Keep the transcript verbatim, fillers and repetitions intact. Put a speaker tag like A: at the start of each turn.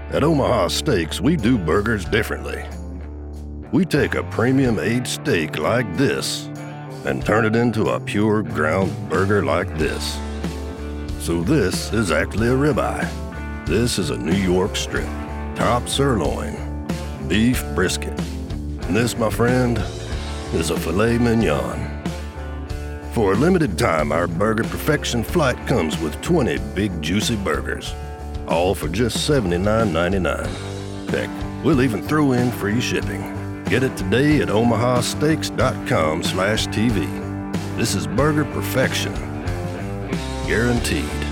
A: At Omaha Steaks, we do burgers differently. We take a premium aged steak like this and turn it into a pure ground burger like this. So this is actually a ribeye. This is a New York strip, top sirloin, beef brisket. And this, my friend, is a filet mignon. For a limited time, our Burger Perfection flight comes with twenty big juicy burgers, all for just seventy-nine ninety-nine. Heck, we'll even throw in free shipping. Get it today at omaha steaks dot com slash T V. This is Burger Perfection. Guaranteed.